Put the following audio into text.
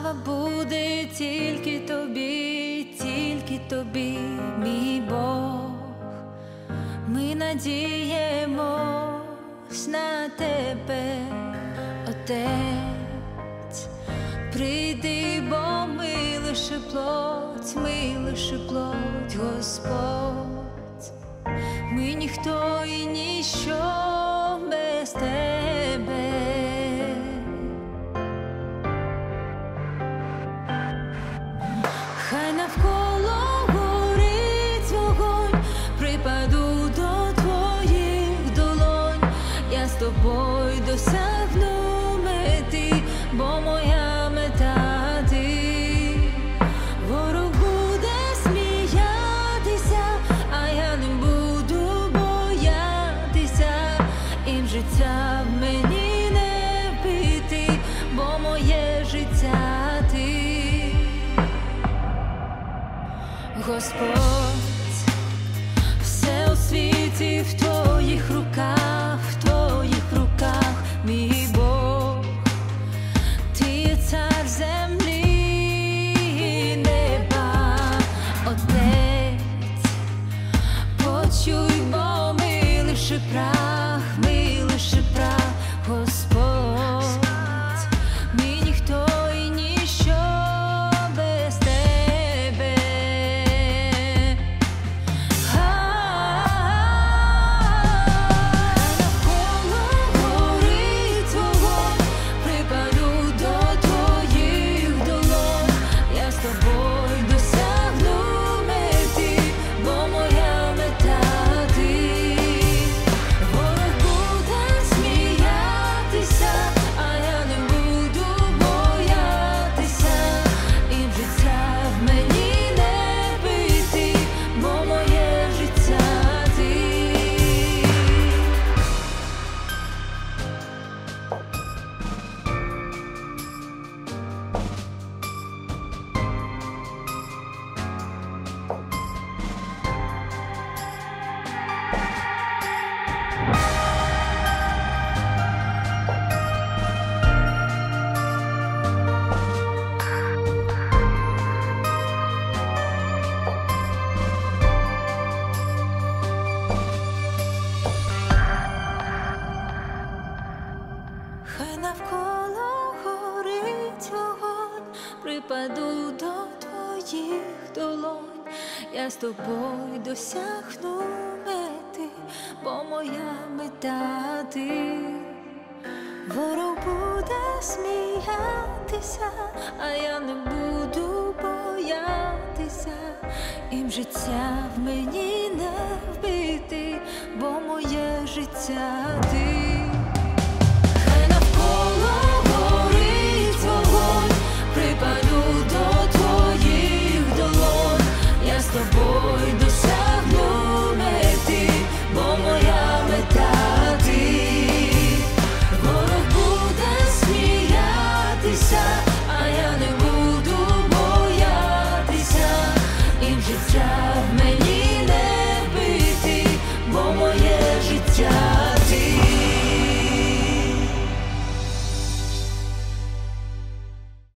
слава буде тільки тобі, мій Бог. Ми надіємось на тебе, Отець. Прийди, бо ми лише плоть, Господь. Ми ніхто і ніщо без тебе. Хай навколо горить вогонь, припаду до твоїх долонь. Я з тобою досягну мети, бо моя мета ти. Ворог буде сміятися, а я не буду боятися. Їм життя в мені не вбити, бо моє життя ти. Господь, все у світі в твоїх руках, мій Бог. Ти є цар землі і неба, Отець. Почуй, бо ми лише прах, Господь. Ми ніхто і ніщо без тебе. Навколо горить вогонь, припаду до твоїх долонь. Я з тобою досягну мети, бо моя мета ти. Ворог буде сміятися, а я не буду боятися. Їм життя в мені не бити, бо моє життя ти. Хай навколо горить вогонь, припаду до твоїх долонь. Я з тобою досягну мети, бо моя мета ти. Ворог буде сміятися, а я не буду боятися. Їм життя в мені не вбити, бо моє життя